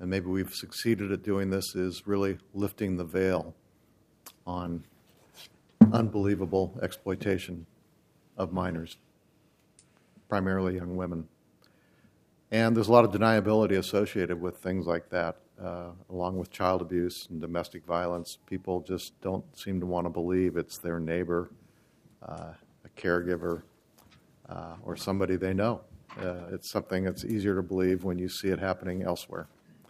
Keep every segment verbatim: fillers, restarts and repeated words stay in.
and maybe we've succeeded at doing this, is really lifting the veil on unbelievable exploitation of minors, primarily young women. And there's a lot of deniability associated with things like that, uh, along with child abuse and domestic violence. People just don't seem to want to believe it's their neighbor, uh, a caregiver, uh, or somebody they know. Uh, it's something that's easier to believe when you see it happening elsewhere.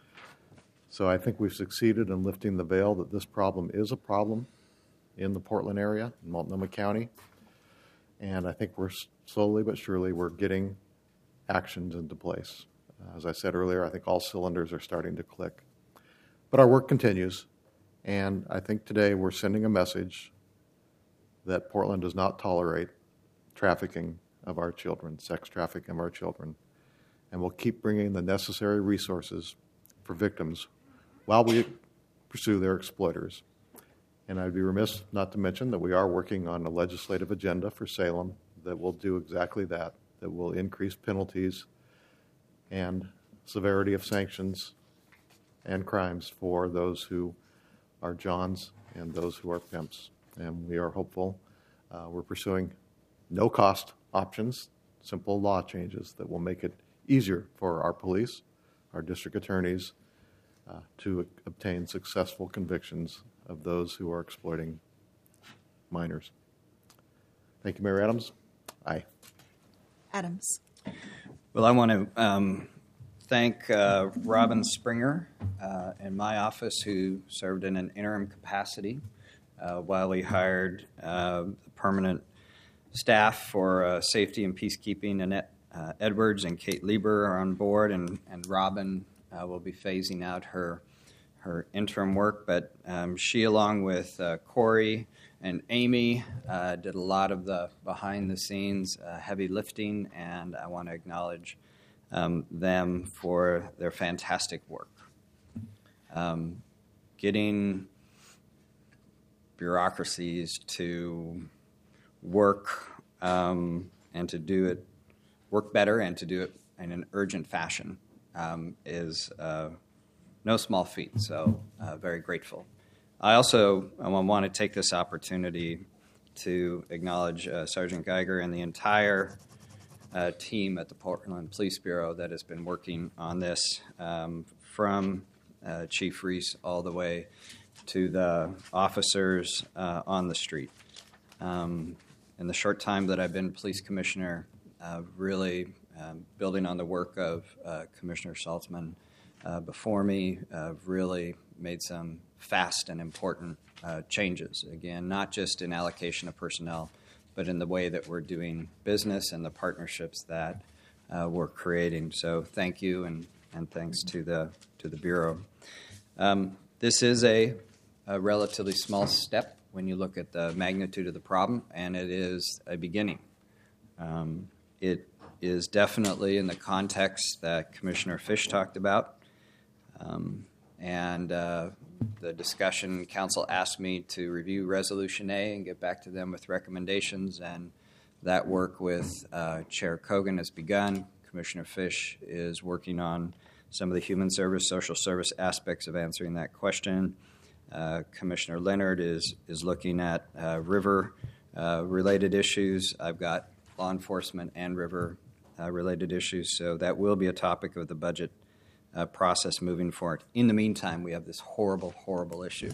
So I think we've succeeded in lifting the veil that this problem is a problem in the Portland area, in Multnomah County. And I think we're slowly but surely we're getting actions into place. Uh, as I said earlier, I think all cylinders are starting to click. But our work continues, and I think today we're sending a message that Portland does not tolerate trafficking of our children, sex trafficking of our children, and we'll keep bringing the necessary resources for victims while we pursue their exploiters. And I'd be remiss not to mention that we are working on a legislative agenda for Salem that will do exactly that, that will increase penalties and severity of sanctions and crimes for those who are Johns and those who are pimps. And we are hopeful. Uh, we're pursuing no-cost options, simple law changes that will make it easier for our police, our district attorneys, uh, to obtain successful convictions of those who are exploiting minors. Thank you, Mayor Adams. Aye. Adams. Well, I want to um, thank uh, Robin Springer uh, in my office, who served in an interim capacity uh, while we hired uh, permanent staff for uh, safety and peacekeeping. Annette uh, Edwards and Kate Lieber are on board, and, and Robin uh, will be phasing out her her interim work. But um, she, along with uh, Corey and Amy, uh, did a lot of the behind-the-scenes uh, heavy lifting, and I want to acknowledge um, them for their fantastic work. Um, getting bureaucracies to work um, and to do it, work better and to do it in an urgent fashion um, is uh, no small feat, so uh, very grateful. I also I want to take this opportunity to acknowledge uh, Sergeant Geiger and the entire uh, team at the Portland Police Bureau that has been working on this, um, from uh, Chief Reese all the way to the officers uh, on the street. Um, in the short time that I've been police commissioner, uh, really um, building on the work of uh, Commissioner Saltzman uh, before me, uh, really made some fast and important uh, changes. Again, not just in allocation of personnel, but in the way that we're doing business and the partnerships that uh, we're creating. So thank you, and, and thanks to the to the Bureau. Um, this is a, a relatively small step when you look at the magnitude of the problem, and it is a beginning. Um, it is definitely in the context that Commissioner Fish talked about. Um, and uh, the discussion, council asked me to review Resolution A and get back to them with recommendations, and that work with uh, Chair Kogan has begun. Commissioner Fish is working on some of the human service, social service aspects of answering that question. Uh, Commissioner Leonard is is looking at uh, river uh, related issues. I've got law enforcement and river uh, related issues, so that will be a topic of the budget uh, process moving forward. In the meantime, we have this horrible, horrible issue,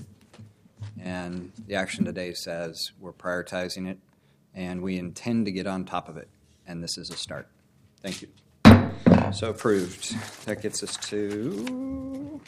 and the action today says we're prioritizing it, and we intend to get on top of it, and this is a start. Thank you. So approved. That gets us to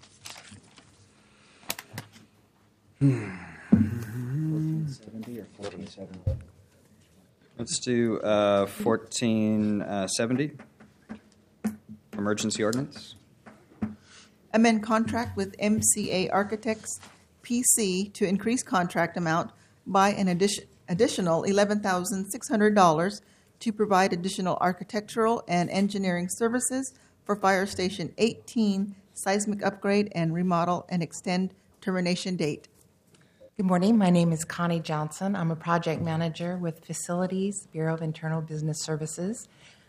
fourteen seventy or fourteen seventy? Let's do uh, fourteen seventy, emergency ordinance. Amend contract with M C A Architects P C to increase contract amount by an addition, additional eleven thousand six hundred dollars to provide additional architectural and engineering services for Fire Station eighteen seismic upgrade and remodel, and extend termination date. Good morning. My name is Connie Johnson. I'm a project manager with Facilities, Bureau of Internal Business Services.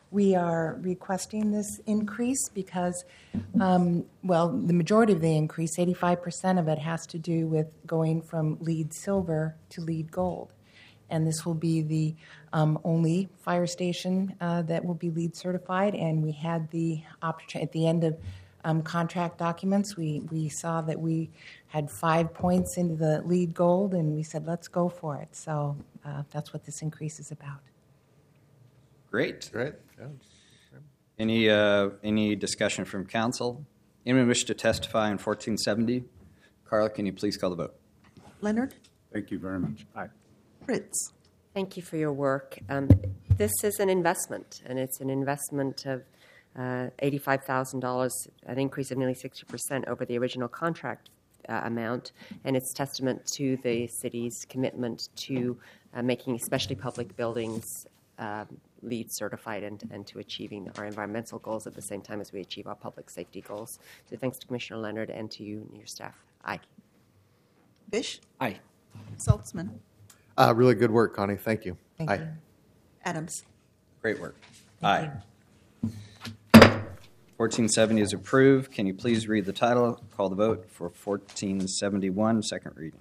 We are requesting this increase because, um, well, the majority of the increase, eighty-five percent of it, has to do with going from LEED Silver to LEED Gold. And this will be the um, only fire station uh, that will be LEED certified. And we had the opportunity at the end of um, contract documents, we, we saw that we had five points into the LEED Gold, and we said, let's go for it. So uh, that's what this increase is about. Great. Great. Yeah. Any, uh, any discussion from council? Anyone wish to testify on fourteen seventy? Carla, can you please call the vote? Leonard? Thank you very much. Aye. Fritz? Thank you for your work. Um, this is an investment, and it's an investment of uh, eighty-five thousand dollars, an increase of nearly sixty percent over the original contract uh, amount, and it's testament to the city's commitment to uh, making especially public buildings uh, LEED certified and, and to achieving our environmental goals at the same time as we achieve our public safety goals. So thanks to Commissioner Leonard and to you and your staff. Aye. Fish? Aye. Saltzman? Uh, really good work, Connie. Thank you. Thank Aye. you. Adams? Great work. Thank Aye. fourteen seventy is approved. Can you please read the title? Call the vote for fourteen seventy-one, second reading.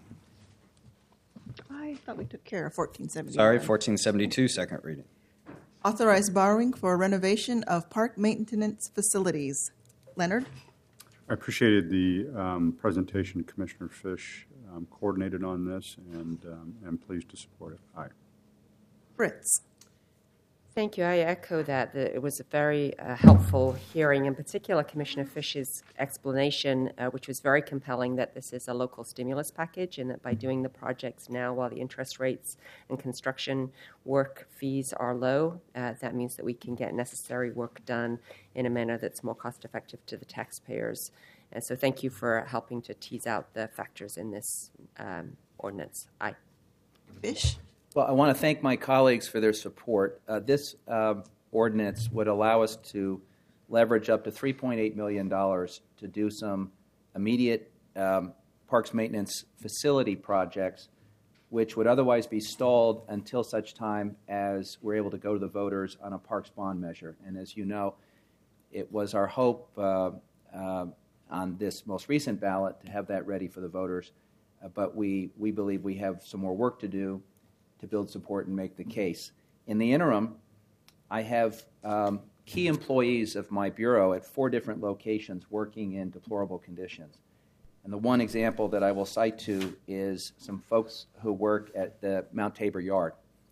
I thought we took care of fourteen seventy. Sorry, fourteen seventy-two, second reading. Authorize borrowing for renovation of park maintenance facilities. Leonard? I appreciated the um, presentation. Commissioner Fish um, coordinated on this, and um, am pleased to support it. Aye. Fritz? Thank you. I echo that. that it was a very uh, helpful hearing, in particular Commissioner Fish's explanation, uh, which was very compelling, that this is a local stimulus package and that by doing the projects now while the interest rates and construction work fees are low, uh, that means that we can get necessary work done in a manner that's more cost effective to the taxpayers. And so thank you for helping to tease out the factors in this um, ordinance. Aye. Fish? Well, I want to thank my colleagues for their support. Uh, this uh, ordinance would allow us to leverage up to three point eight million dollars to do some immediate um, parks maintenance facility projects, which would otherwise be stalled until such time as we're able to go to the voters on a parks bond measure. And as you know, it was our hope uh, uh, on this most recent ballot to have that ready for the voters, uh, but we, we believe we have some more work to do to build support and make the case. In the interim, I have um, key employees of my bureau at four different locations working in deplorable conditions. And the one example that I will cite to is some folks who work at the Mount Tabor Yard.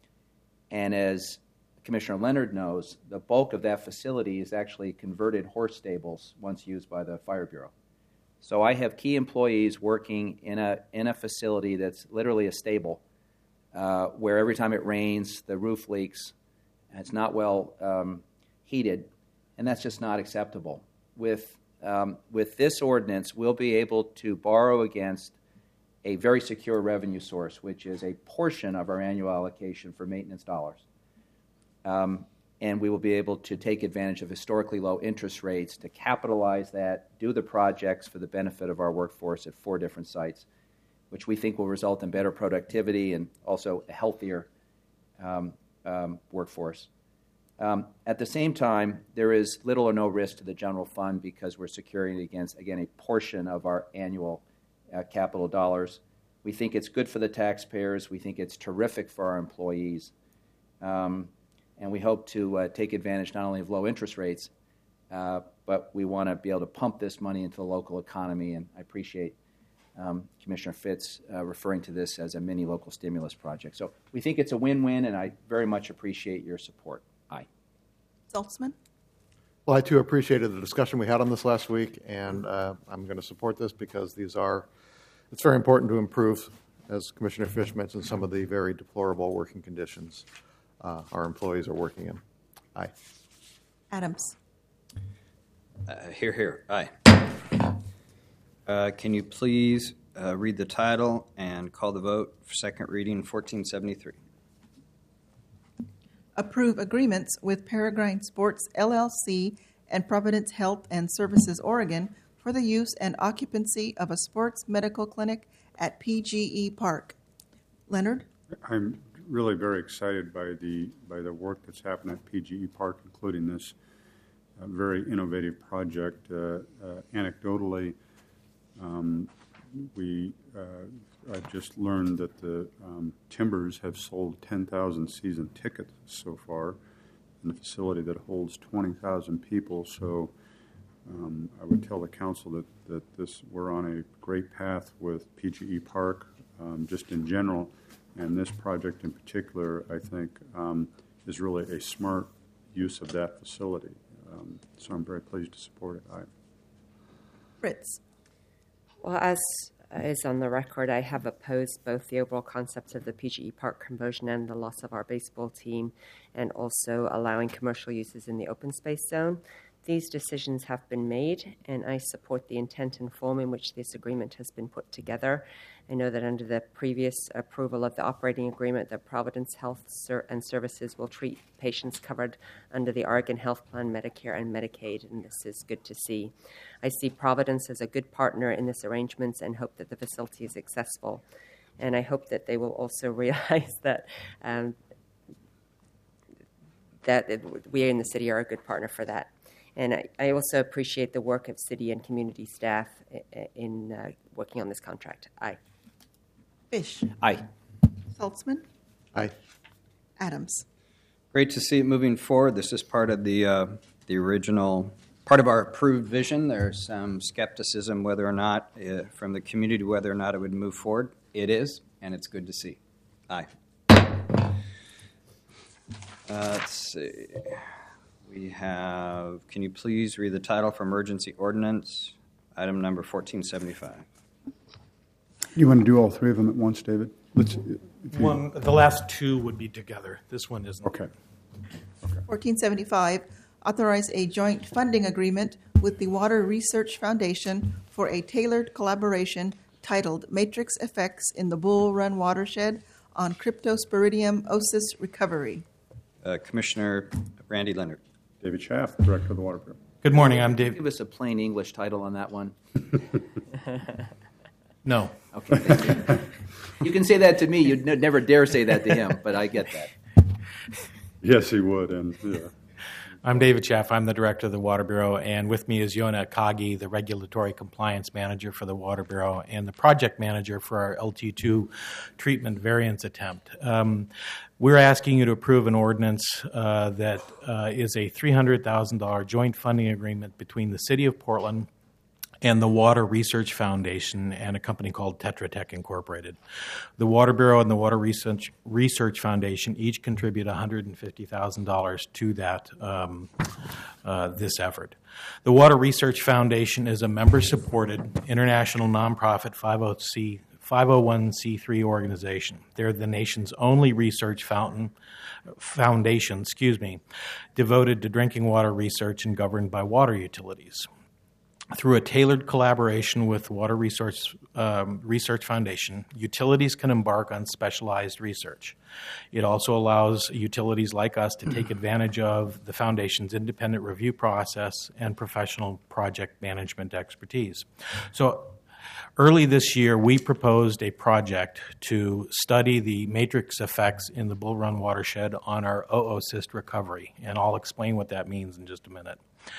And as Commissioner Leonard knows, the bulk of that facility is actually converted horse stables once used by the Fire Bureau. So I have key employees working in a, in a facility that's literally a stable, Uh, where every time it rains, the roof leaks, and it's not well um, heated, and that's just not acceptable. With, um, with this ordinance, we'll be able to borrow against a very secure revenue source, which is a portion of our annual allocation for maintenance dollars. Um, and we will be able to take advantage of historically low interest rates to capitalize that, do the projects for the benefit of our workforce at four different sites, which we think will result in better productivity and also a healthier um, um, workforce. Um, at the same time, there is little or no risk to the general fund because we're securing it against, again, a portion of our annual uh, capital dollars. We think it's good for the taxpayers. We think it's terrific for our employees. Um, and we hope to uh, take advantage not only of low interest rates, uh, but we want to be able to pump this money into the local economy, and I appreciate Um, Commissioner Fitz uh, referring to this as a mini local stimulus project. So we think it's a win-win, and I very much appreciate your support. Aye. Saltzman? Well, I too appreciated the discussion we had on this last week, and uh, I'm going to support this because these are, it's very important to improve, as Commissioner Fish mentioned, some of the very deplorable working conditions uh, our employees are working in. Aye. Adams? Uh, Hear, hear. Aye. Uh, can you please uh, read the title and call the vote for second reading, fourteen seventy-three? Approve agreements with Peregrine Sports L L C and Providence Health and Services Oregon for the use and occupancy of a sports medical clinic at P G E Park. Leonard? I'm really very excited by the by the work that's happened at P G E Park, including this uh, very innovative project. Uh, uh, anecdotally, um, we uh, I just learned that the um, Timbers have sold ten thousand season tickets so far in a facility that holds twenty thousand people. So um, I would tell the council that, that this we're on a great path with P G E Park, um, just in general, and this project in particular, I think, um, is really a smart use of that facility. Um, so I'm very pleased to support it. Aye. Fritz. Well, as is on the record, I have opposed both the overall concept of the P G E Park conversion and the loss of our baseball team, and also allowing commercial uses in the open space zone. These decisions have been made, and I support the intent and form in which this agreement has been put together. I know that under the previous approval of the operating agreement, that Providence Health and Services will treat patients covered under the Oregon Health Plan, Medicare, and Medicaid, and this is good to see. I see Providence as a good partner in this arrangement and hope that the facility is successful. And I hope that they will also realize that um, that we in the city are a good partner for that. And I, I also appreciate the work of city and community staff in uh, working on this contract. Aye. Fish. Aye. Saltzman. Aye. Adams. Great to see it moving forward. This is part of the uh, the original, part of our approved vision. There's some skepticism whether or not, uh, from the community, whether or not it would move forward. It is, and it's good to see. Aye. Uh, let's see. We have, can you please read the title for emergency ordinance, item number fourteen seventy-five? You want to do all three of them at once, David? Let's. if you- One, the last two would be together. This one isn't. Okay. fourteen seventy-five, authorize a joint funding agreement with the Water Research Foundation for a tailored collaboration titled Matrix Effects in the Bull Run Watershed on Cryptosporidium osis Recovery. Uh, Commissioner Randy Leonard. David Schaff, Director of the Water Bureau. Good morning. I'm Dave. Give us a plain English title on that one. No. Okay. Thank you. You can say that to me. You'd n- never dare say that to him, but I get that. Yes, he would, and yeah. I'm David Schaff. I'm the director of the Water Bureau, and with me is Yona Akagi, the regulatory compliance manager for the Water Bureau and the project manager for our L T two treatment variance attempt. Um, we're asking you to approve an ordinance uh, that uh, is a three hundred thousand dollars joint funding agreement between the City of Portland and the Water Research Foundation and a company called Tetra Tech Incorporated. The Water Bureau and the Water Research, Research Foundation each contribute one hundred fifty thousand dollars to that um, uh, this effort. The Water Research Foundation is a member-supported international nonprofit five oh one c three organization. They're the nation's only research fountain foundation, excuse me, devoted to drinking water research and governed by water utilities. Through a tailored collaboration with Water Resource um, Research Foundation, utilities can embark on specialized research. It also allows utilities like us to take advantage of the Foundation's independent review process and professional project management expertise. So early this year, we proposed a project to study the matrix effects in the Bull Run watershed on our oocyst recovery, and I'll explain what that means in just a minute.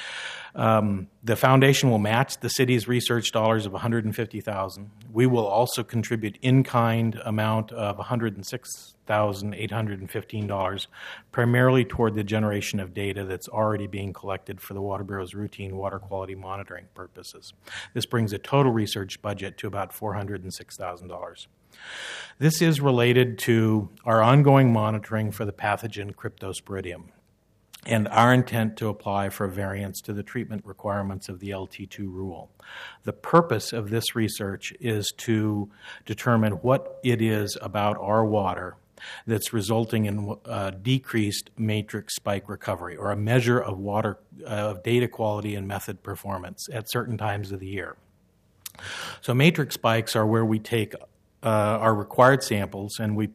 Um, the foundation will match the city's research dollars of one hundred fifty thousand dollars. We will also contribute in-kind amount of one hundred six thousand eight hundred fifteen dollars, primarily toward the generation of data that's already being collected for the Water Bureau's routine water quality monitoring purposes. This brings a total research budget to about four hundred six thousand dollars. This is related to our ongoing monitoring for the pathogen Cryptosporidium and our intent to apply for a variance to the treatment requirements of the L T two rule. The purpose of this research is to determine what it is about our water that's resulting in uh, decreased matrix spike recovery, or a measure of water uh, of data quality and method performance at certain times of the year. So matrix spikes are where we take uh, our required samples and we put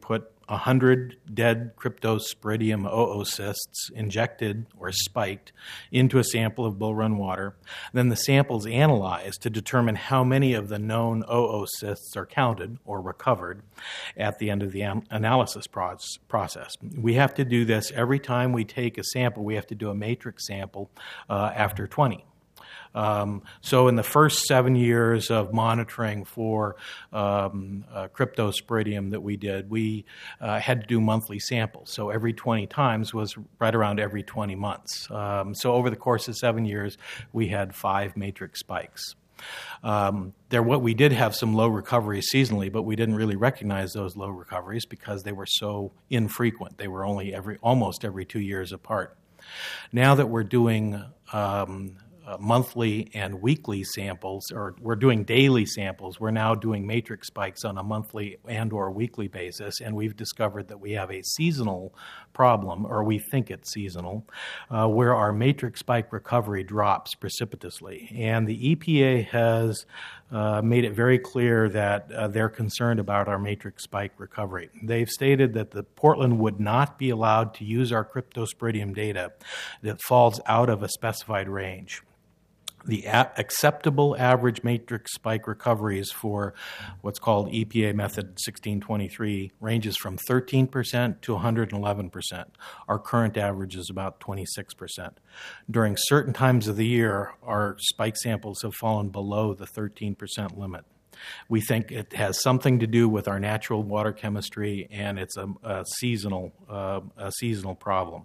one hundred dead Cryptosporidium oocysts injected or spiked into a sample of Bull Run water. Then the samples analyzed to determine how many of the known oocysts are counted or recovered at the end of the am- analysis process. We have to do this every time we take a sample. We have to do a matrix sample uh, after twenty. Um, so in the first seven years of monitoring for um, uh, Cryptosporidium that we did, we uh, had to do monthly samples. So every twenty times was right around every twenty months. Um, so over the course of seven years, we had five matrix spikes. Um, there, what we did have some low recoveries seasonally, but we didn't really recognize those low recoveries because they were so infrequent. They were only every almost every two years apart. Now that we're doing um, Uh, monthly and weekly samples, or we're doing daily samples. We're now doing matrix spikes on a monthly and or weekly basis, and we've discovered that we have a seasonal problem, or we think it's seasonal, uh, where our matrix spike recovery drops precipitously. And the E P A has uh, made it very clear that uh, they're concerned about our matrix spike recovery. They've stated that the Portland would not be allowed to use our Cryptosporidium data that falls out of a specified range. The a- acceptable average matrix spike recoveries for what's called E P A method sixteen twenty-three ranges from thirteen percent to one hundred eleven percent. Our current average is about twenty-six percent. During certain times of the year, our spike samples have fallen below the thirteen percent limit. We think it has something to do with our natural water chemistry, and it's a, a seasonal uh, a seasonal problem.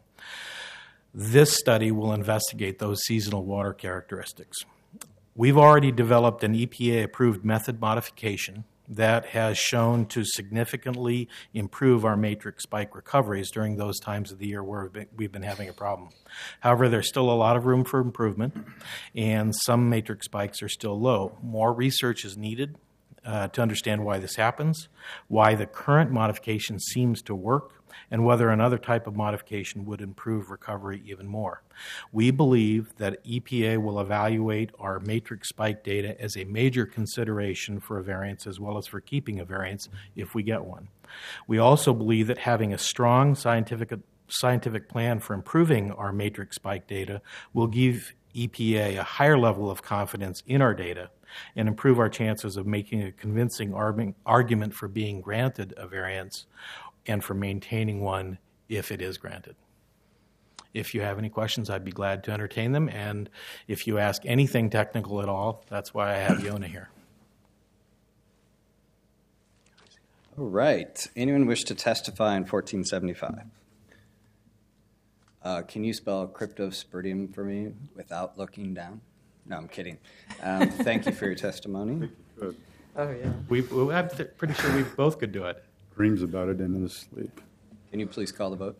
This study will investigate those seasonal water characteristics. We've already developed an E P A-approved method modification that has shown to significantly improve our matrix spike recoveries during those times of the year where we've been having a problem. However, there's still a lot of room for improvement, and some matrix spikes are still low. More research is needed uh, to understand why this happens, why the current modification seems to work, and whether another type of modification would improve recovery even more. We believe that E P A will evaluate our matrix spike data as a major consideration for a variance as well as for keeping a variance if we get one. We also believe that having a strong scientific scientific plan for improving our matrix spike data will give E P A a higher level of confidence in our data and improve our chances of making a convincing argument for being granted a variance and for maintaining one if it is granted. If you have any questions, I'd be glad to entertain them. And if you ask anything technical at all, that's why I have Yona here. All right. Anyone wish to testify on fourteen seventy-five? Uh, can you spell Cryptosporidium for me without looking down? No, I'm kidding. Um, thank you for your testimony. Good. Oh, yeah. We, we, I'm th- pretty sure we both could do it. Dreams about it in his sleep. Can you please call the vote?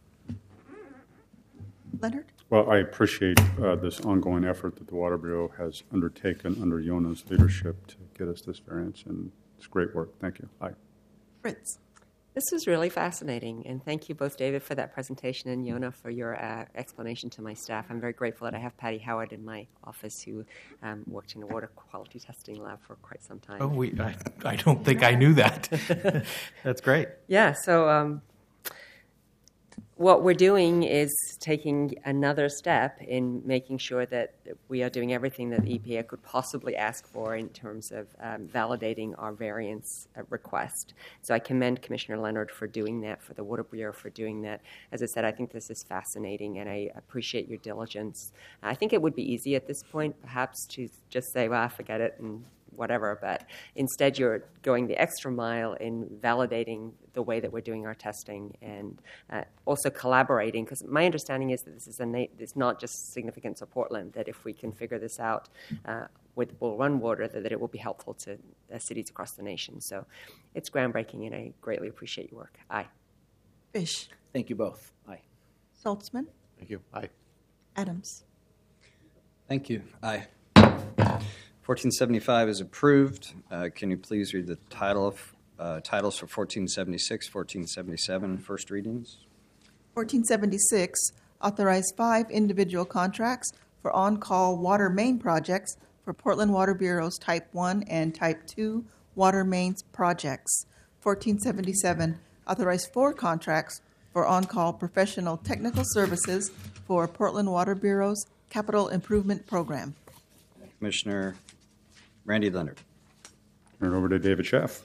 Leonard? Well, I appreciate uh, this ongoing effort that the Water Bureau has undertaken under Yona's leadership to get us this variance, and it's great work. Thank you. Aye. Fritz? This was really fascinating, and thank you both, David, for that presentation, and Yona for your uh, explanation to my staff. I'm very grateful that I have Patty Howard in my office, who um, worked in a water quality testing lab for quite some time. Oh, we, I, I don't think I knew that. That's great. Yeah, so um, what we're doing is taking another step in making sure that we are doing everything that the E P A could possibly ask for in terms of um, validating our variance uh, request. So I commend Commissioner Leonard for doing that, for the Water Bureau for doing that. As I said, I think this is fascinating, and I appreciate your diligence. I think it would be easy at this point, perhaps, to just say, well, forget it, and whatever, but instead you're going the extra mile in validating the way that we're doing our testing and uh, also collaborating, because my understanding is that this is a na- it's not just significant to Portland, that if we can figure this out uh, with Bull Run water, that, that it will be helpful to uh, cities across the nation. So it's groundbreaking, and I greatly appreciate your work. Aye. Fish? Thank you both. Aye. Saltzman? Thank you. Aye. Adams? Thank you. Aye. fourteen seventy-five is approved. Uh, can you please read the title of, uh, titles for fourteen seventy-six, fourteen seventy-seven, first readings? fourteen seventy-six, authorize five individual contracts for on-call water main projects for Portland Water Bureau's Type one and Type two water mains projects. fourteen seventy-seven, authorize four contracts for on-call professional technical services for Portland Water Bureau's Capital Improvement Program. Commissioner Randy Leonard. Turn it over to David Schaff.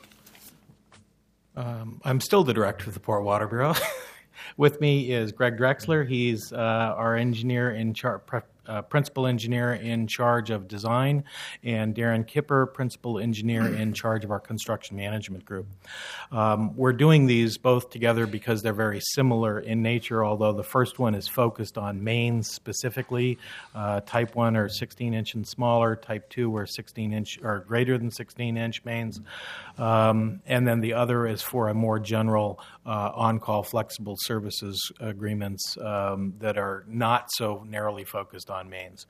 Um, I'm still the director of the Port Water Bureau. With me is Greg Drexler. He's uh, our engineer in char- pre- uh, principal engineer in charge of design, and Darren Kipper, principal engineer in charge of our construction management group. Um, we're doing these both together because they're very similar in nature, although the first one is focused on mains specifically. Uh, type one are sixteen inch and smaller. Type two are sixteen inch or greater than sixteen inch mains. Um, and then the other is for a more general uh, on-call flexible services agreements um, that are not so narrowly focused on mains.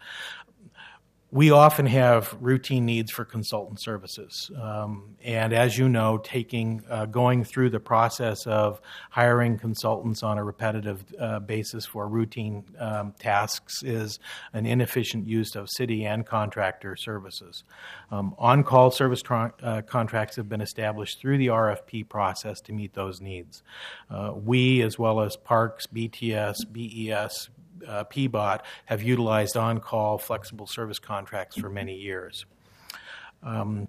We often have routine needs for consultant services. Um, and as you know, taking, uh, going through the process of hiring consultants on a repetitive uh, basis for routine um, tasks is an inefficient use of city and contractor services. Um, on-call service tr- uh, contracts have been established through the R F P process to meet those needs. Uh, we, as well as Parks, B T S, B E S, Uh, P B O T have utilized on-call flexible service contracts for many years. Um,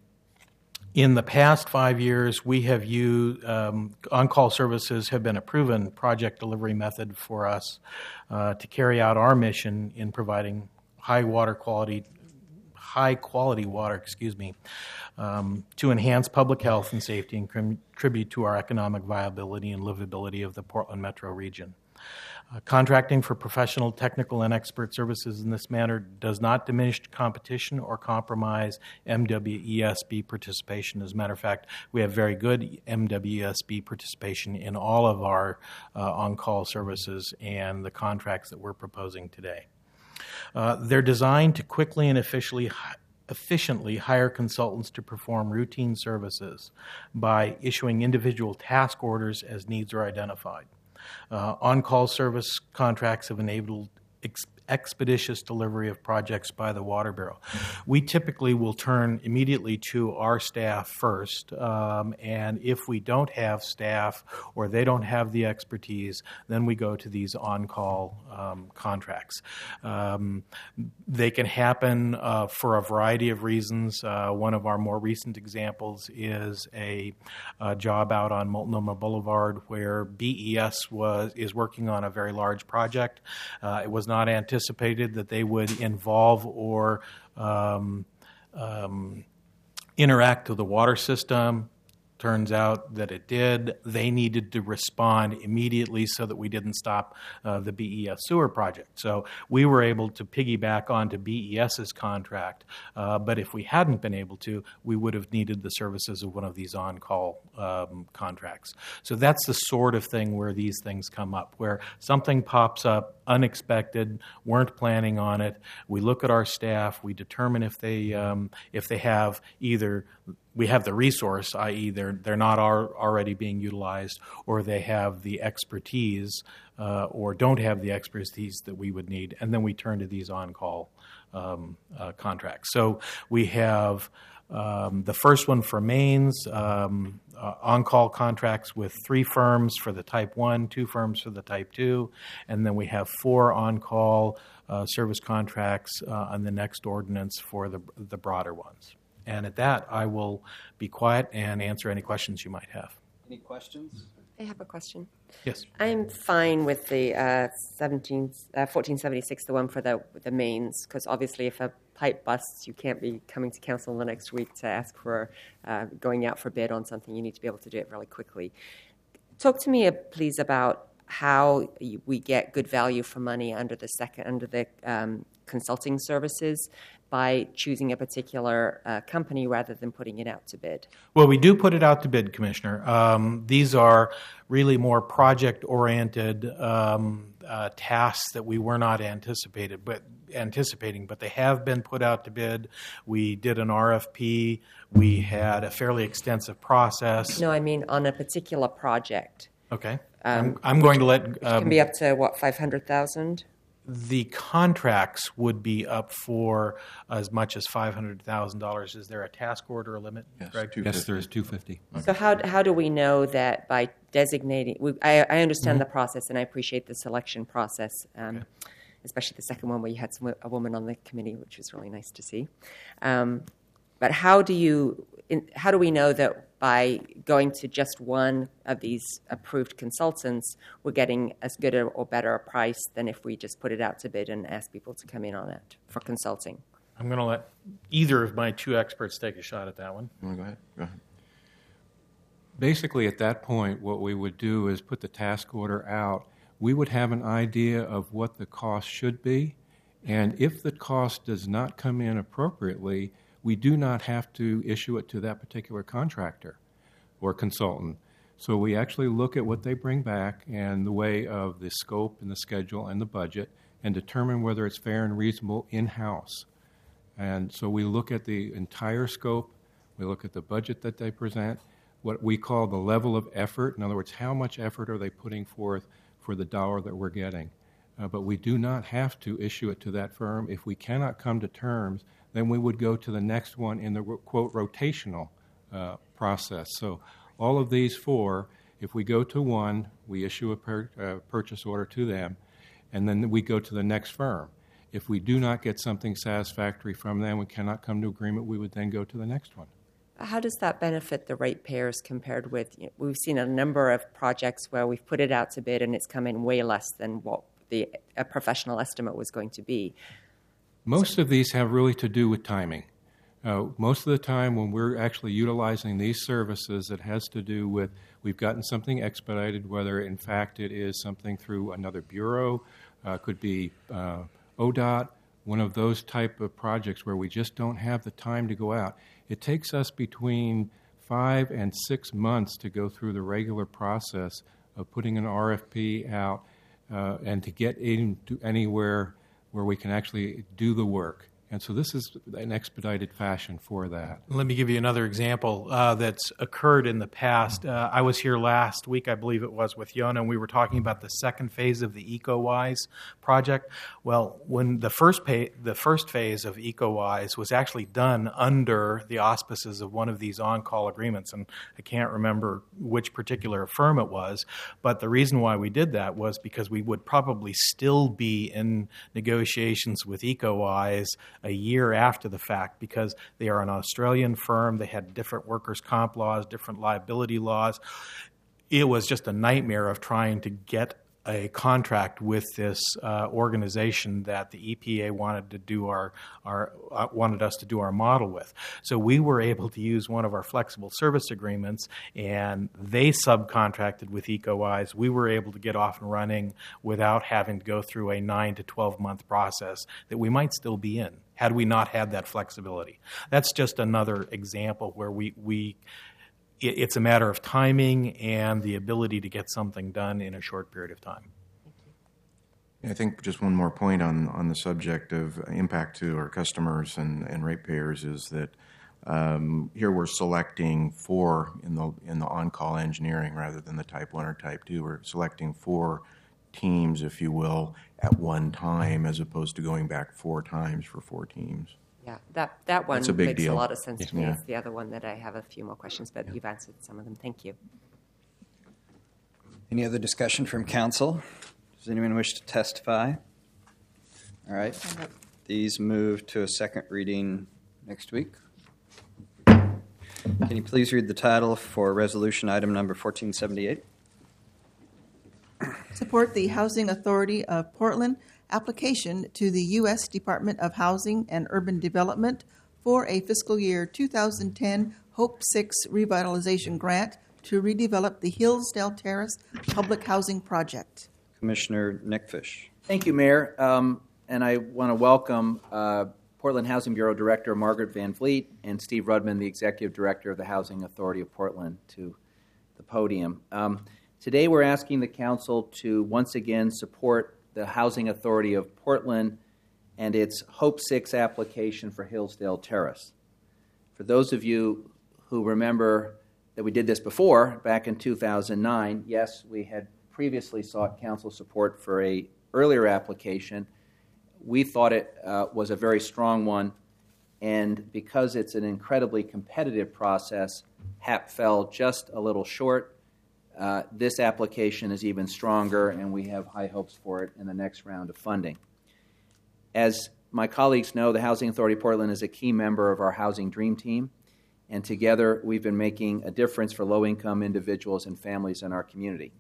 in the past five years, we have used um, on-call services have been a proven project delivery method for us uh, to carry out our mission in providing high water quality, high quality water, excuse me, um, to enhance public health and safety and contribute to our economic viability and livability of the Portland metro region. Uh, contracting for professional, technical, and expert services in this manner does not diminish competition or compromise M W E S B participation. As a matter of fact, we have very good M W E S B participation in all of our uh, on-call services and the contracts that we're proposing today. Uh, they're designed to quickly and efficiently efficiently hire consultants to perform routine services by issuing individual task orders as needs are identified. Uh, on-call service contracts have enabled ex- expeditious delivery of projects by the Water Bureau. We typically will turn immediately to our staff first, um, and if we don't have staff or they don't have the expertise, then we go to these on-call um, contracts. Um, they can happen uh, for a variety of reasons. Uh, one of our more recent examples is a, a job out on Multnomah Boulevard where B E S was is working on a very large project. Uh, it was not anticipated anticipated that they would involve or um, um, interact with the water system. Turns out that it did. They needed to respond immediately so that we didn't stop uh, the B E S sewer project. So we were able to piggyback onto B E S's contract. Uh, but if we hadn't been able to, we would have needed the services of one of these on-call um, contracts. So that's the sort of thing where these things come up, where something pops up unexpected, weren't planning on it. We look at our staff. We determine if they um, if they have either we have the resource, that is they're, they're not are already being utilized, or they have the expertise uh, or don't have the expertise that we would need, and then we turn to these on-call um, uh, contracts. So we have um, the first one for mains, um, uh, on-call contracts with three firms for the type one, two firms for the type two, and then we have four on-call uh, service contracts uh, on the next ordinance for the the broader ones. And at that, I will be quiet and answer any questions you might have. Any questions? I have a question. Yes. I'm fine with the uh, seventeen, uh, fourteen seventy-six, the one for the the mains, because obviously if a pipe busts, you can't be coming to council the next week to ask for uh, going out for bid on something. You need to be able to do it really quickly. Talk to me, uh, please, about how we get good value for money under the second under the um, consulting services by choosing a particular uh, company rather than putting it out to bid. Well, we do put it out to bid, Commissioner. Um, these are really more project-oriented um, uh, tasks that we were not anticipated, but anticipating, but they have been put out to bid. We did an R F P. We had a fairly extensive process. No, I mean on a particular project. Okay. Um, I'm, I'm going to let... It Um, can be up to, what, five hundred thousand dollars? the contracts would be up for as much as five hundred thousand dollars. Is there a task order limit, Yes, Greg? yes, there is two fifty. So how how do we know that by designating? We, I, I understand the process, and I appreciate the selection process, um, especially the second one where you had some, a woman on the committee, which was really nice to see. Um, but how do you? In, how do we know that by going to just one of these approved consultants, we're getting as good a, or better a price than if we just put it out to bid and ask people to come in on it for consulting? I'm going to let either of my two experts take a shot at that one. You want to go ahead? Go ahead. Basically, at that point, what we would do is put the task order out. We would have an idea of what the cost should be, and if the cost does not come in appropriately, we do not have to issue it to that particular contractor or consultant. So we actually look at what they bring back and the way of the scope and the schedule and the budget and determine whether it's fair and reasonable in-house. And so we look at the entire scope, we look at the budget that they present, what we call the level of effort. In other words, how much effort are they putting forth for the dollar that we're getting? Uh, but we do not have to issue it to that firm. If we cannot come to terms, then we would go to the next one in the, quote, rotational uh, process. So all of these four, if we go to one, we issue a per, uh, purchase order to them, and then we go to the next firm. If we do not get something satisfactory from them, we cannot come to agreement, we would then go to the next one. How does that benefit the ratepayers compared with, you know, we've seen a number of projects where we've put it out to bid and it's come in way less than what the a professional estimate was going to be. Most of these have really to do with timing. Uh, most of the time when we're actually utilizing these services, it has to do with we've gotten something expedited, whether in fact it is something through another bureau, uh, could be uh, O D O T, one of those type of projects where we just don't have the time to go out. It takes us between five and six months to go through the regular process of putting an R F P out uh, and to get into anywhere where we can actually do the work. And so this is an expedited fashion for that. Let me give you another example uh, that's occurred in the past. Uh, I was here last week, I believe it was, with Yona, and we were talking about the second phase of the EcoWise project. Well, when the first pay, the first phase of EcoWise was actually done under the auspices of one of these on-call agreements, and I can't remember which particular firm it was, but the reason why we did that was because we would probably still be in negotiations with EcoWise a year after the fact, because they are an Australian firm. They had different workers' comp laws, different liability laws. It was just a nightmare of trying to get a contract with this uh, organization that the E P A wanted to do our, our uh, wanted us to do our model with. So we were able to use one of our flexible service agreements, and they subcontracted with EcoWise. We were able to get off and running without having to go through a nine to twelve month process that we might still be in had we not had that flexibility. That's just another example where we we. It's a matter of timing and the ability to get something done in a short period of time. I think just one more point on, on the subject of impact to our customers and, and ratepayers is that um, here we're selecting four in the in the on-call engineering rather than the type one or type two. We're selecting four teams, if you will, at one time as opposed to going back four times for four teams. Yeah, that, that one That's a big makes deal. a lot of sense to me. Yeah. It's the other one that I have a few more questions, but you've answered some of them. Thank you. Any other discussion from council? Does anyone wish to testify? All right. These move to a second reading next week. Can you please read the title for resolution item number fourteen seventy-eight? Support the Housing Authority of Portland application to the U S Department of Housing and Urban Development for a fiscal year two thousand ten Hope six revitalization grant to redevelop the Hillsdale Terrace Public Housing Project. Commissioner Nick Fish. Thank you, Mayor. Um, and I want to welcome uh, Portland Housing Bureau Director Margaret Van Vliet and Steve Rudman, the Executive Director of the Housing Authority of Portland, to the podium. Um, today we're asking the Council to once again support the Housing Authority of Portland and its Hope six application for Hillsdale Terrace. For those of you who remember that we did this before, back in two thousand nine, yes, we had previously sought council support for a earlier application, we thought it uh, was a very strong one, and because it's an incredibly competitive process, H A P fell just a little short. Uh, this application is even stronger, and we have high hopes for it in the next round of funding. As my colleagues know, the Housing Authority of Portland is a key member of our Housing Dream Team, and together we've been making a difference for low-income individuals and families in our community.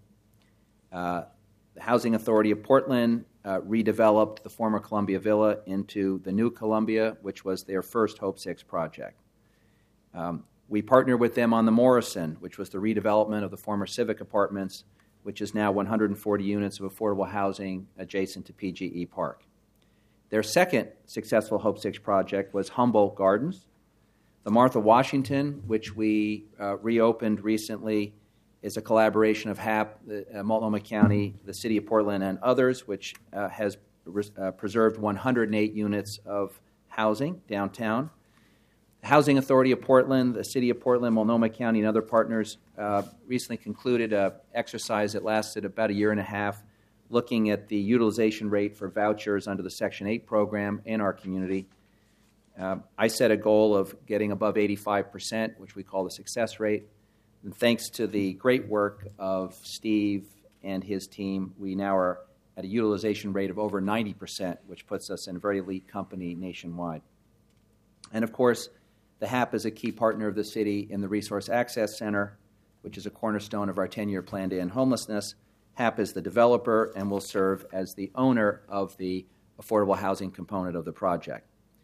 Uh, the Housing Authority of Portland uh, redeveloped the former Columbia Villa into the new Columbia, which was their first Hope Six project. Um, we partnered with them on the Morrison, which was the redevelopment of the former Civic Apartments, which is now one hundred forty units of affordable housing adjacent to P G E Park. Their second successful Hope Six project was Humboldt Gardens. The Martha Washington, which we uh, reopened recently, is a collaboration of H A P, uh, Multnomah County, the City of Portland, and others, which uh, has res- uh, preserved one hundred eight units of housing downtown. The Housing Authority of Portland, the City of Portland, Multnomah County, and other partners uh, recently concluded an exercise that lasted about a year and a half, looking at the utilization rate for vouchers under the Section eight program in our community. Uh, I set a goal of getting above eighty-five percent, which we call the success rate. And thanks to the great work of Steve and his team, we now are at a utilization rate of over ninety percent, which puts us in a very elite company nationwide. And of course, the H A P is a key partner of the city in the Resource Access Center, which is a cornerstone of our ten-year plan to end homelessness. H A P is the developer and will serve as the owner of the affordable housing component of the project.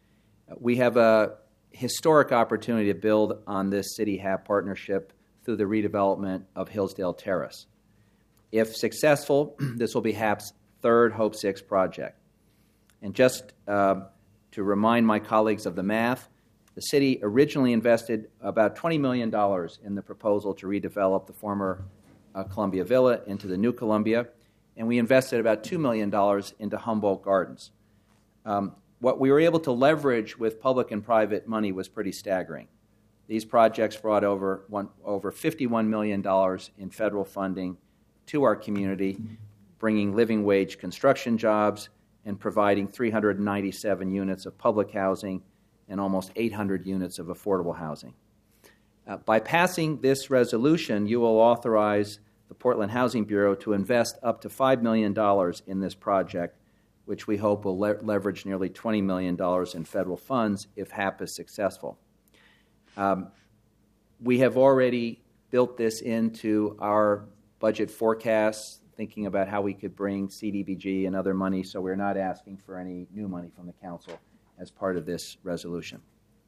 We have a historic opportunity to build on this City-H A P partnership through the redevelopment of Hillsdale Terrace. If successful, this will be H A P's third Hope Six project. And just uh, to remind my colleagues of the math, the city originally invested about twenty million dollars in the proposal to redevelop the former uh, Columbia Villa into the new Columbia, and we invested about two million dollars into Humboldt Gardens. Um, what we were able to leverage with public and private money was pretty staggering. These projects brought over one, over fifty-one million dollars in federal funding to our community, bringing living wage construction jobs and providing three hundred ninety-seven units of public housing and almost eight hundred units of affordable housing. Uh, by passing this resolution, you will authorize the Portland Housing Bureau to invest up to five million dollars in this project, which we hope will le- leverage nearly twenty million dollars in federal funds if H A P is successful. Um, we have already built this into our budget forecasts, thinking about how we could bring C D B G and other money, so we're not asking for any new money from the council as part of this resolution.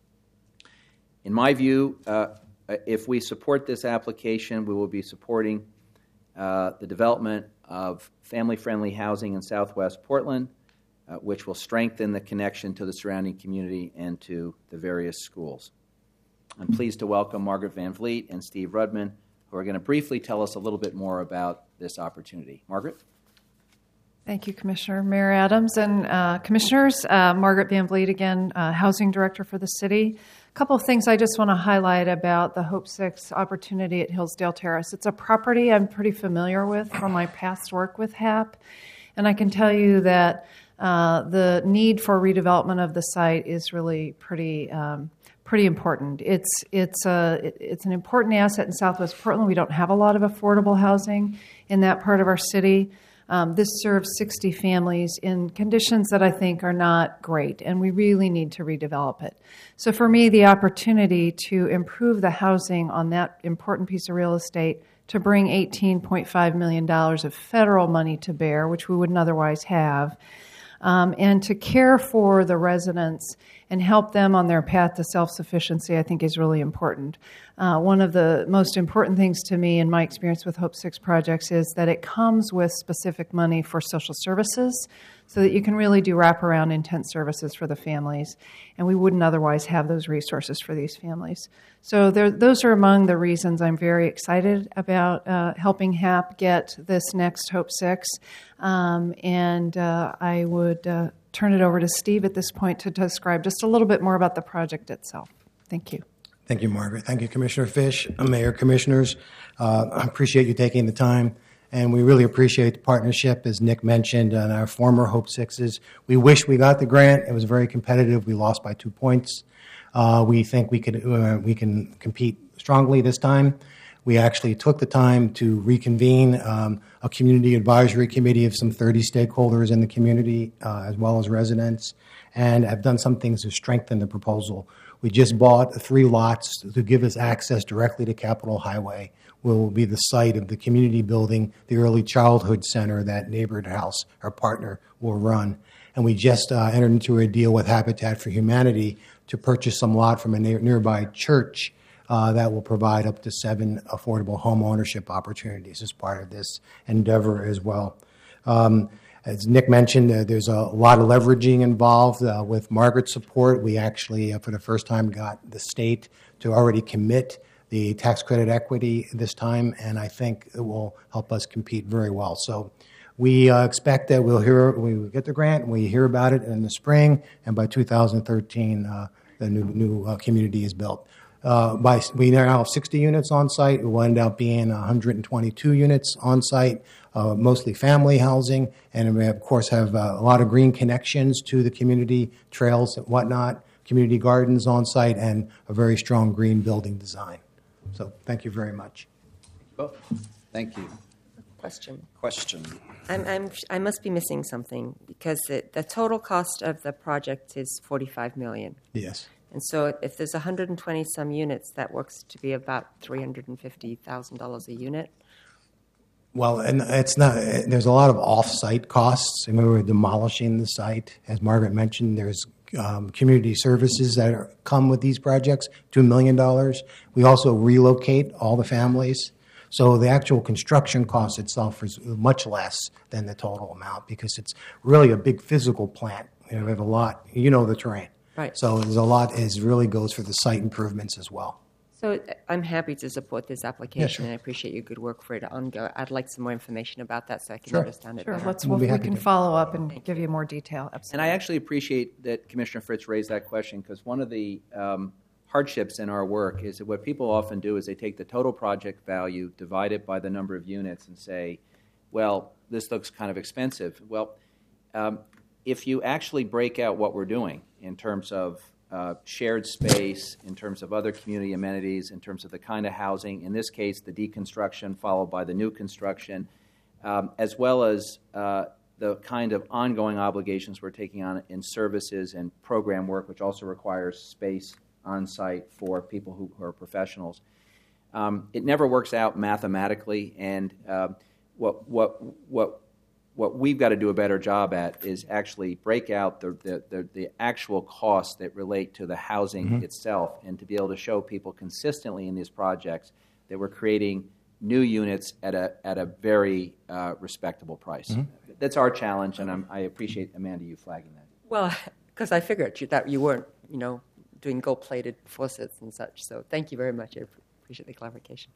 In my view, uh, if we support this application, we will be supporting uh, the development of family-friendly housing in Southwest Portland, uh, which will strengthen the connection to the surrounding community and to the various schools. I'm pleased to welcome Margaret Van Vliet and Steve Rudman, who are going to briefly tell us a little bit more about this opportunity. Margaret? Thank you, Commissioner. Mayor Adams and uh, Commissioners. Uh, Margaret Van Vliet again, uh, Housing Director for the city. A couple of things I just want to highlight about the Hope Six opportunity at Hillsdale Terrace. It's a property I'm pretty familiar with from my past work with H A P, and I can tell you that uh, the need for redevelopment of the site is really pretty um, pretty important. It's it's a it's an important asset in Southwest Portland. We don't have a lot of affordable housing in that part of our city. Um, this serves sixty families in conditions that I think are not great, and we really need to redevelop it. So for me, the opportunity to improve the housing on that important piece of real estate, to bring eighteen point five million dollars of federal money to bear, which we wouldn't otherwise have, um, and to care for the residents and help them on their path to self-sufficiency, I think is really important. Uh, one of the most important things to me in my experience with Hope Six projects is that it comes with specific money for social services so that you can really do wraparound intense services for the families, and we wouldn't otherwise have those resources for these families. So there, those are among the reasons I'm very excited about uh, helping H A P get this next Hope Six, um, and uh, I would uh, turn it over to Steve at this point to describe just a little bit more about the project itself. Thank you. Thank you, Margaret. Thank you, Commissioner Fish, Mayor, Commissioners. Uh, I appreciate you taking the time and we really appreciate the partnership, as Nick mentioned, on our former Hope Sixes. We wish we got the grant. It was very competitive. We lost by two points. Uh, we think we could uh, we can compete strongly this time. We actually took the time to reconvene um, a community advisory committee of some thirty stakeholders in the community, uh, as well as residents, and have done some things to strengthen the proposal. We just bought three lots to give us access directly to Capitol Highway. Will be the site of the community building, the early childhood center that Neighborhood House, our partner, will run. And we just uh, entered into a deal with Habitat for Humanity to purchase some lot from a near- nearby church uh, that will provide up to seven affordable home ownership opportunities as part of this endeavor as well. Um, As Nick mentioned, uh, there's a lot of leveraging involved uh, with Margaret's support. We actually, uh, for the first time, got the state to already commit the tax credit equity this time, and I think it will help us compete very well. So we uh, expect that we'll hear, we get the grant, and we hear about it in the spring, and by two thousand thirteen, uh, the new, new uh, community is built. Uh, by, we now have sixty units on site. It will end up being one hundred twenty-two units on site, uh, mostly family housing, and we, of course, have uh, a lot of green connections to the community trails and whatnot, community gardens on site, and a very strong green building design. So thank you very much. Well, thank you. Question. Question. I'm, I'm, I must be missing something because it, the total cost of the project is forty-five million dollars. Yes. And so if there's one hundred twenty some units, that works to be about three hundred fifty thousand dollars a unit. Well, and it's not, there's a lot of off-site costs. I mean, we're demolishing the site. As Margaret mentioned, there's um, community services that are, come with these projects, two million dollars. We also relocate all the families. So the actual construction cost itself is much less than the total amount because it's really a big physical plant. You know, we have a lot, you know the terrain. Right. So there's a lot, is really goes for the site improvements as well. So I'm happy to support this application, Yeah, sure. and I appreciate your good work for it on go. I'd like some more information about that so I can Sure. understand it Sure, better. let's, We'll we'll, be we happy can to. follow up and give you more detail. And Absolutely. I actually appreciate that Commissioner Fritz raised that question because one of the um, hardships in our work is that what people often do is they take the total project value, divide it by the number of units, and say, well, this looks kind of expensive. Well, um, if you actually break out what we're doing in terms of uh, shared space, in terms of other community amenities, in terms of the kind of housing, in this case, the deconstruction followed by the new construction, um, as well as uh, the kind of ongoing obligations we're taking on in services and program work, which also requires space on site for people who, who are professionals. Um, it never works out mathematically, and uh, what what what what we've got to do a better job at is actually break out the the, the, the actual costs that relate to the housing mm-hmm. itself, and to be able to show people consistently in these projects that we're creating new units at a at a very uh, respectable price. Mm-hmm. That's our challenge, and I'm, I appreciate, Amanda, you flagging that. Well, because I figured you, that you weren't, you know, doing gold-plated faucets and such. So thank you very much. I appreciate the clarification.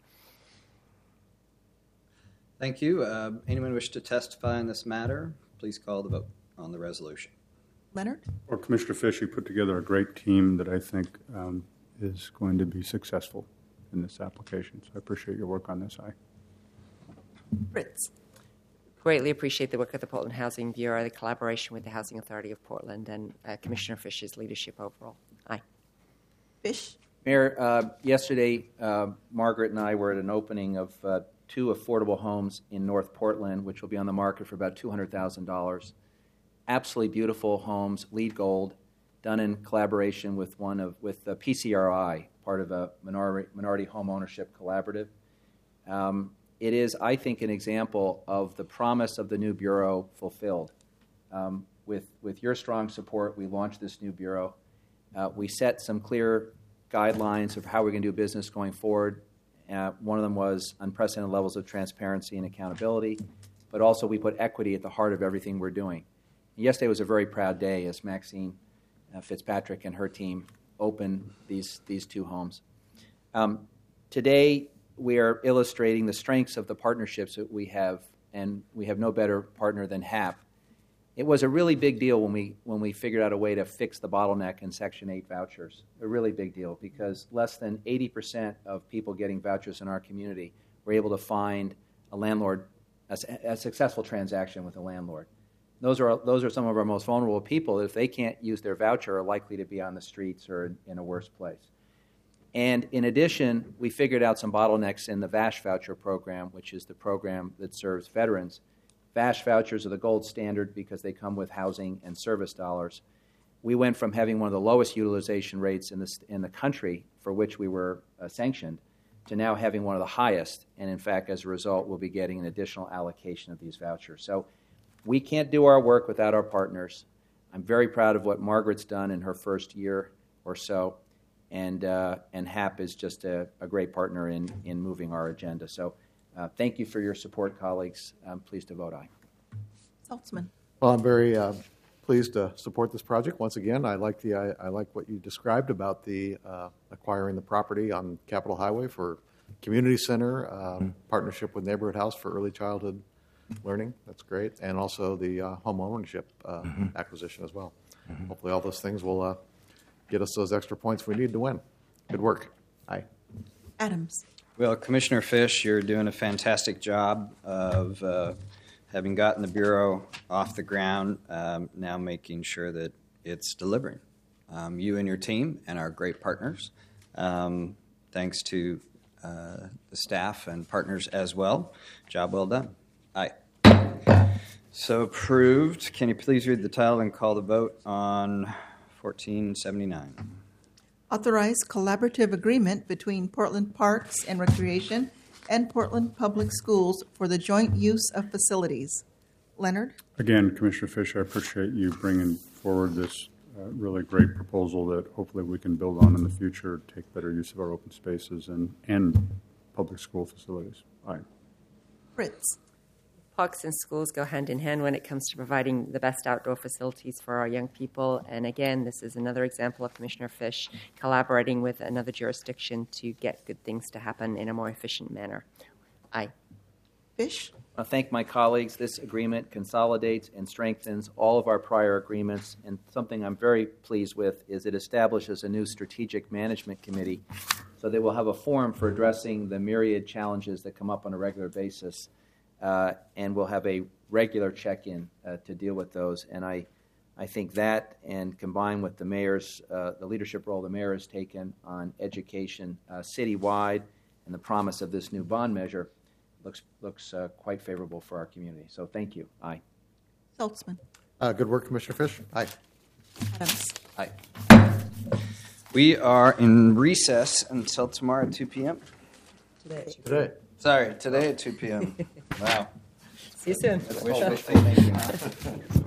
Thank you. Uh, anyone wish to testify on this matter? Please call the vote on the resolution. Leonard? Or Commissioner Fish, you put together a great team that I think um, is going to be successful in this application. So I appreciate your work on this. I Fritz? Greatly appreciate the work of the Portland Housing Bureau, the collaboration with the Housing Authority of Portland, and uh, Commissioner Fish's leadership overall. Aye. Fish? Mayor, uh, yesterday, uh, Margaret and I were at an opening of uh, two affordable homes in North Portland, which will be on the market for about two hundred thousand dollars. Absolutely beautiful homes, LEED Gold, done in collaboration with one of with the P C R I, part of a minority, minority home ownership collaborative. Um, it is, I think, an example of the promise of the new Bureau fulfilled. Um, with, with your strong support, we launched this new Bureau. Uh, we set some clear guidelines of how we're going to do business going forward. Uh, one of them was unprecedented levels of transparency and accountability, but also we put equity at the heart of everything we're doing. And yesterday was a very proud day as Maxine uh, Fitzpatrick and her team opened these, these two homes. Um, today, we are illustrating the strengths of the partnerships that we have, and we have no better partner than H A P. It was a really big deal when we when we figured out a way to fix the bottleneck in Section eight vouchers. A really big deal because less than eighty percent of people getting vouchers in our community were able to find a landlord a, a successful transaction with a landlord. Those are those are some of our most vulnerable people. If they can't use their voucher, are likely to be on the streets or in a worse place. And in addition, we figured out some bottlenecks in the V A S H voucher program, which is the program that serves veterans. V A S H vouchers are the gold standard because they come with housing and service dollars. We went from having one of the lowest utilization rates in the, in the country for which we were uh, sanctioned to now having one of the highest. And in fact, as a result, we'll be getting an additional allocation of these vouchers. So we can't do our work without our partners. I'm very proud of what Margaret's done in her first year or so. And, uh, and H A P is just a, a great partner in, in moving our agenda. So uh, thank you for your support, colleagues. I'm pleased to vote aye. Saltzman. Well, I'm very uh, pleased to support this project. Once again, I like the I, I like what you described about the uh, acquiring the property on Capitol Highway for community center, uh, mm-hmm. partnership with Neighborhood House for early childhood learning. That's great, and also the uh, home ownership uh, mm-hmm. acquisition as well. Mm-hmm. Hopefully, all those things will uh, get us those extra points we need to win. Good work. Aye. Adams. Well, Commissioner Fish, you're doing a fantastic job of uh, having gotten the Bureau off the ground, um, now making sure that it's delivering. Um, you and your team and our great partners, um, thanks to uh, the staff and partners as well. Job well done. Aye. So approved. Can you please read the title and call the vote on fourteen seventy-nine? Authorize collaborative agreement between Portland Parks and Recreation and Portland Public Schools for the joint use of facilities. Leonard? Again, Commissioner Fish, I appreciate you bringing forward this uh, really great proposal that hopefully we can build on in the future, take better use of our open spaces and, and public school facilities. Aye. Fritz? Parks and schools go hand in hand when it comes to providing the best outdoor facilities for our young people. And again, this is another example of Commissioner Fish collaborating with another jurisdiction to get good things to happen in a more efficient manner. Aye. Fish? I thank my colleagues. This agreement consolidates and strengthens all of our prior agreements. And something I'm very pleased with is it establishes a new strategic management committee so that we'll have a forum for addressing the myriad challenges that come up on a regular basis. Uh, and we'll have a regular check-in uh, to deal with those. And I, I think that, and combined with the mayor's, uh, the leadership role the mayor has taken on education uh, citywide, and the promise of this new bond measure, looks looks uh, quite favorable for our community. So thank you. Aye. Saltzman. Uh, good work, Commissioner Fish. Aye. Adams. Aye. We are in recess until tomorrow at two p.m. Today. Today. Sorry, today at two p.m. Wow. See you soon. That's all. Thank you.